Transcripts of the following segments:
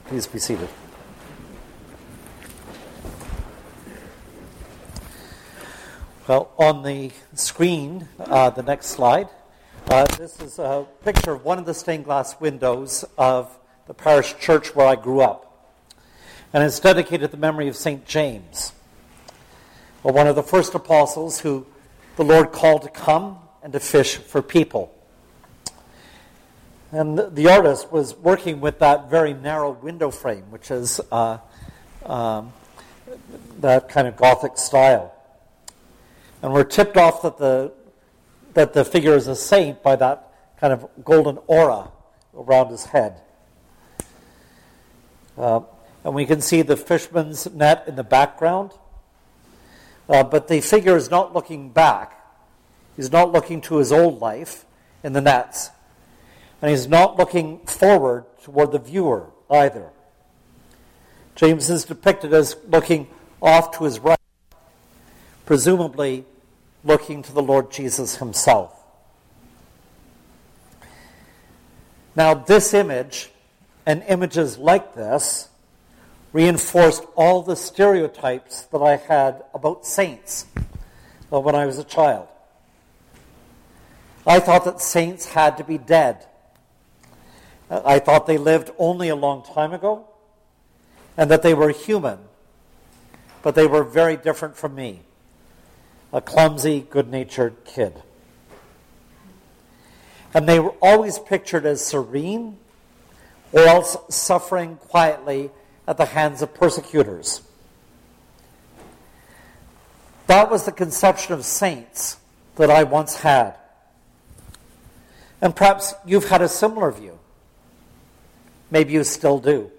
Please be seated. Well, on the screen, the next slide, this is a picture of one of the stained glass windows of the parish church where I grew up. And it's dedicated to the memory of St. James, one of the first apostles who the Lord called to come and to fish for people. And the artist was working with that very narrow window frame, which is that kind of Gothic style. And we're tipped off that the figure is a saint by that kind of golden aura around his head. And we can see the fisherman's net in the background. But the figure is not looking back. He's not looking to his old life in the nets. And he's not looking forward toward the viewer either. James is depicted as looking off to his right, presumably looking to the Lord Jesus himself. Now, this image and images like this reinforced all the stereotypes that I had about saints when I was a child. I thought that saints had to be dead. I thought they lived only a long time ago, and that they were human, but they were very different from me, a clumsy, good-natured kid. And they were always pictured as serene, or else suffering quietly at the hands of persecutors. That was the conception of saints that I once had. And perhaps you've had a similar view. Maybe you still do.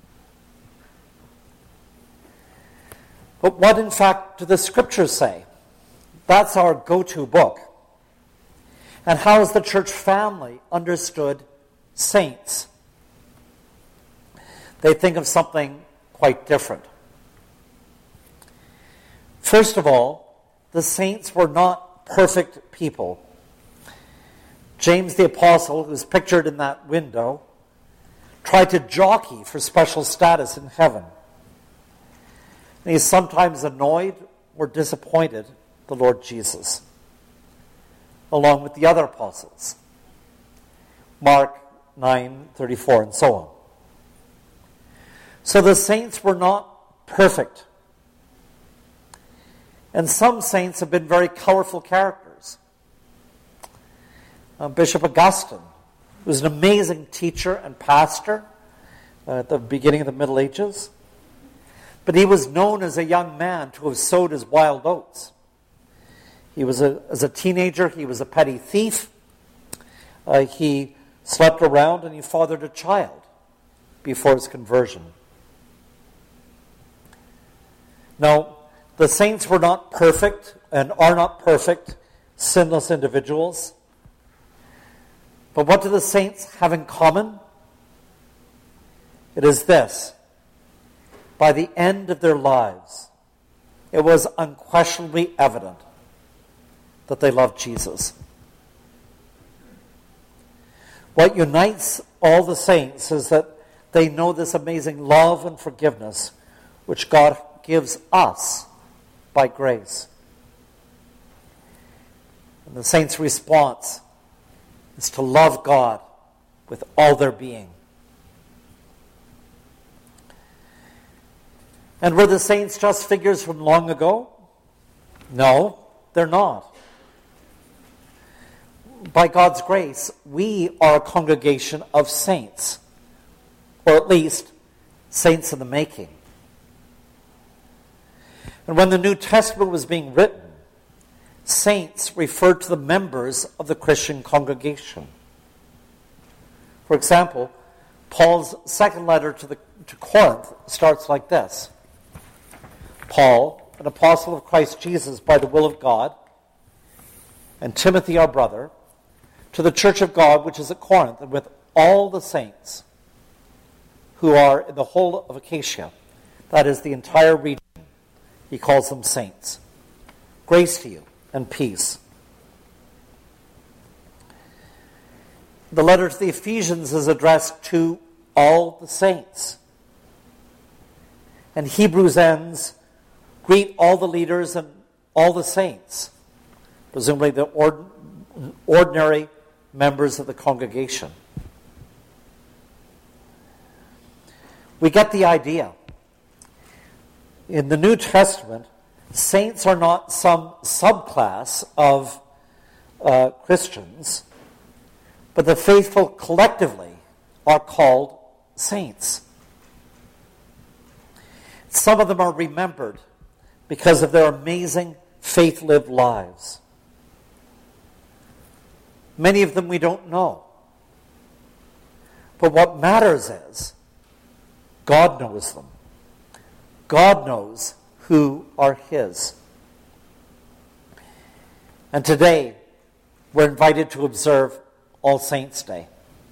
But what, in fact, do the Scriptures say? That's our go-to book. And how has the church family understood saints? They think of something quite different. First of all, the saints were not perfect people. James the Apostle, who's pictured in that window, tried to jockey for special status in heaven. And he's sometimes annoyed or disappointed the Lord Jesus, along with the other apostles. Mark 9:34 and so on. So the saints were not perfect. And some saints have been very colorful characters. Bishop Augustine was an amazing teacher and pastor at the beginning of the Middle Ages. But he was known as a young man to have sowed his wild oats. As a teenager, he was a petty thief. He slept around and he fathered a child before his conversion. Now, the saints were not perfect and are not perfect, sinless individuals. But what do the saints have in common? It is this. By the end of their lives, it was unquestionably evident that they loved Jesus. What unites all the saints is that they know this amazing love and forgiveness which God gives us by grace. And the saints' response is to love God with all their being. And were the saints just figures from long ago? No, they're not. By God's grace, we are a congregation of saints, or at least saints in the making. And when the New Testament was being written, saints referred to the members of the Christian congregation. For example, Paul's second letter to Corinth starts like this. Paul, an apostle of Christ Jesus by the will of God, and Timothy our brother, to the church of God which is at Corinth, and with all the saints who are in the whole of Achaia, that is the entire region, he calls them saints. Grace to you and peace. The letter to the Ephesians is addressed to all the saints And Hebrews ends, greet all the leaders and all the saints, presumably the ordinary members of the congregation. We get the idea. In the New Testament, saints are not some subclass of Christians, but the faithful collectively are called saints. Some of them are remembered because of their amazing faith-lived lives. Many of them we don't know. But what matters is God knows them. God knows who are His. And today, we're invited to observe All Saints' Day.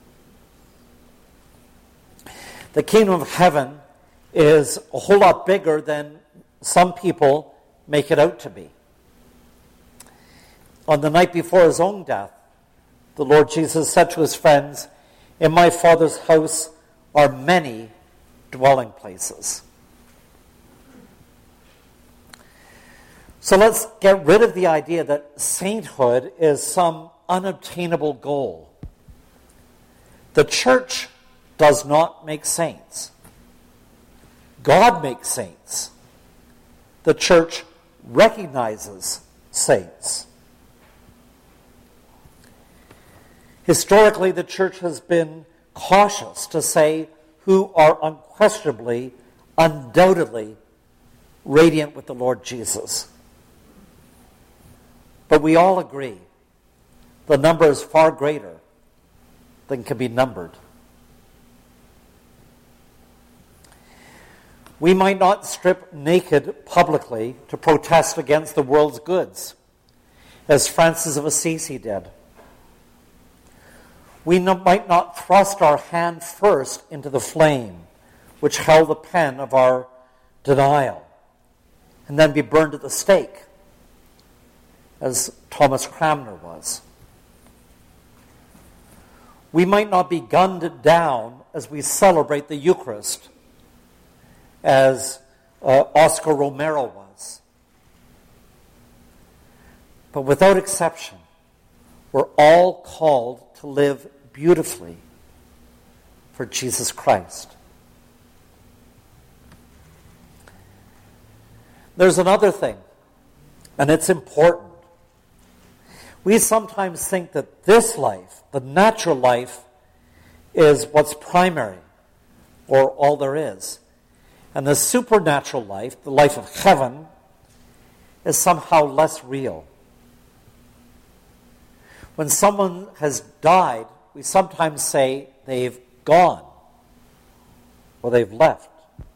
The kingdom of heaven is a whole lot bigger than some people make it out to be. On the night before His own death, the Lord Jesus said to His friends, "In my Father's house are many dwelling places." So let's get rid of the idea that sainthood is some unobtainable goal. The church does not make saints. God makes saints. The church recognizes saints. Historically, the church has been cautious to say who are unquestionably, undoubtedly radiant with the Lord Jesus. But we all agree the number is far greater than can be numbered. We might not strip naked publicly to protest against the world's goods, as Francis of Assisi did. We might not thrust our hand first into the flame which held the pen of our denial, and then be burned at the stake, as Thomas Cranmer was. We might not be gunned down as we celebrate the Eucharist, as Oscar Romero was. But without exception, we're all called to live beautifully for Jesus Christ. There's another thing, and it's important. We sometimes think that this life, the natural life, is what's primary, or all there is. And the supernatural life, the life of heaven, is somehow less real. When someone has died, we sometimes say they've gone, or they've left.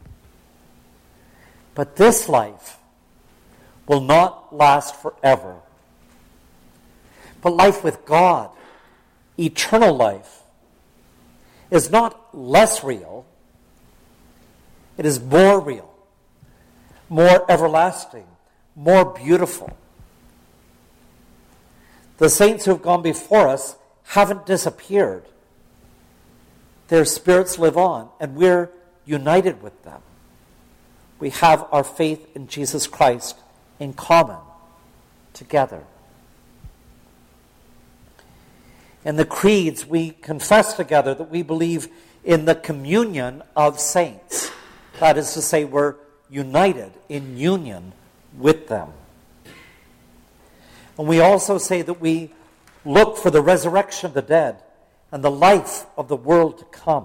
But this life will not last forever. But life with God, eternal life, is not less real. It is more real, more everlasting, more beautiful. The saints who have gone before us haven't disappeared. Their spirits live on, and we're united with them. We have our faith in Jesus Christ in common, together. In the creeds, we confess together that we believe in the communion of saints. That is to say, we're united in union with them. And we also say that we look for the resurrection of the dead and the life of the world to come.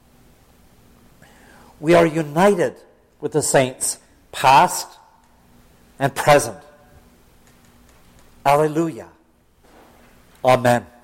We are united with the saints, past and present. Alleluia. Amen.